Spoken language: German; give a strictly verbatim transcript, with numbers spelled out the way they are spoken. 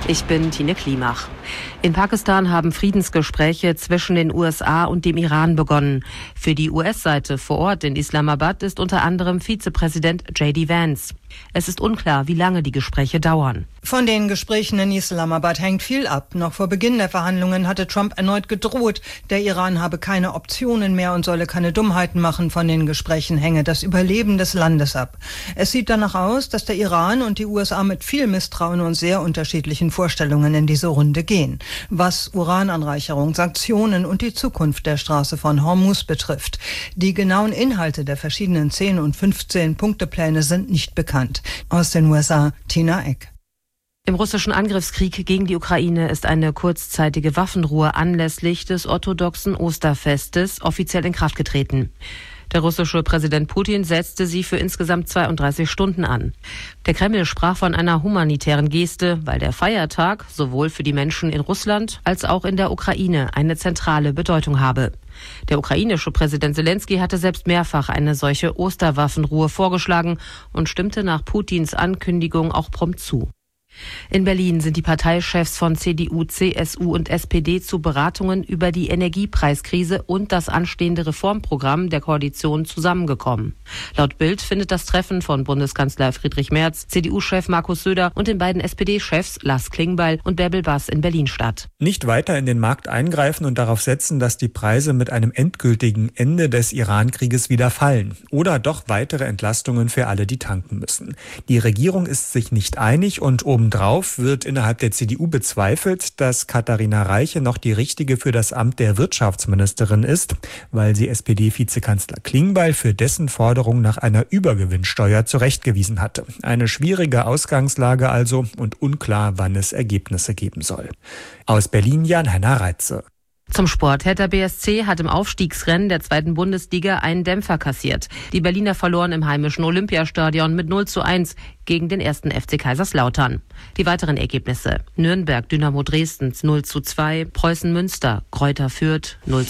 Ich bin Tine Klimach. In Pakistan haben Friedensgespräche zwischen den U S A und dem Iran begonnen. Für die U S-Seite vor Ort in Islamabad ist unter anderem Vizepräsident J D Vance. Es ist unklar, wie lange die Gespräche dauern. Von den Gesprächen in Islamabad hängt viel ab. Noch vor Beginn der Verhandlungen hatte Trump erneut gedroht, der Iran habe keine Optionen mehr und solle keine Dummheiten machen. Von den Gesprächen hänge das Überleben des Landes ab. Es sieht danach aus, dass der Iran und die U S A mit viel Misstrauen und sehr unterschiedlichen Vorstellungen in diese Runde gehen, was Urananreicherung, Sanktionen und die Zukunft der Straße von Hormuz betrifft. Die genauen Inhalte der verschiedenen zehn und fünfzehn Punktepläne sind nicht bekannt. Aus den U S A, Tina Eck. Im russischen Angriffskrieg gegen die Ukraine ist eine kurzzeitige Waffenruhe anlässlich des orthodoxen Osterfestes offiziell in Kraft getreten. Der russische Präsident Putin setzte sie für insgesamt zweiunddreißig Stunden an. Der Kreml sprach von einer humanitären Geste, weil der Feiertag sowohl für die Menschen in Russland als auch in der Ukraine eine zentrale Bedeutung habe. Der ukrainische Präsident Selenskyj hatte selbst mehrfach eine solche Osterwaffenruhe vorgeschlagen und stimmte nach Putins Ankündigung auch prompt zu. In Berlin sind die Parteichefs von C D U, C S U und S P D zu Beratungen über die Energiepreiskrise und das anstehende Reformprogramm der Koalition zusammengekommen. Laut Bild findet das Treffen von Bundeskanzler Friedrich Merz, C D U-Chef Markus Söder und den beiden S P D-Chefs Lars Klingbeil und Bärbel Bass in Berlin statt. Nicht weiter in den Markt eingreifen und darauf setzen, dass die Preise mit einem endgültigen Ende des Iran-Krieges wieder fallen. Oder doch weitere Entlastungen für alle, die tanken müssen. Die Regierung ist sich nicht einig und oben Obendrauf wird innerhalb der C D U bezweifelt, dass Katharina Reiche noch die richtige für das Amt der Wirtschaftsministerin ist, weil sie S P D-Vizekanzler Klingbeil für dessen Forderung nach einer Übergewinnsteuer zurechtgewiesen hatte. Eine schwierige Ausgangslage also und unklar, wann es Ergebnisse geben soll. Aus Berlin Jan-Henner Reitze. Zum Sport. Hertha B S C hat im Aufstiegsrennen der zweiten Bundesliga einen Dämpfer kassiert. Die Berliner verloren im heimischen Olympiastadion mit null zu eins gegen den ersten F C Kaiserslautern. Die weiteren Ergebnisse: Nürnberg Dynamo Dresden null zu zwei, Preußen Münster Greuther Fürth null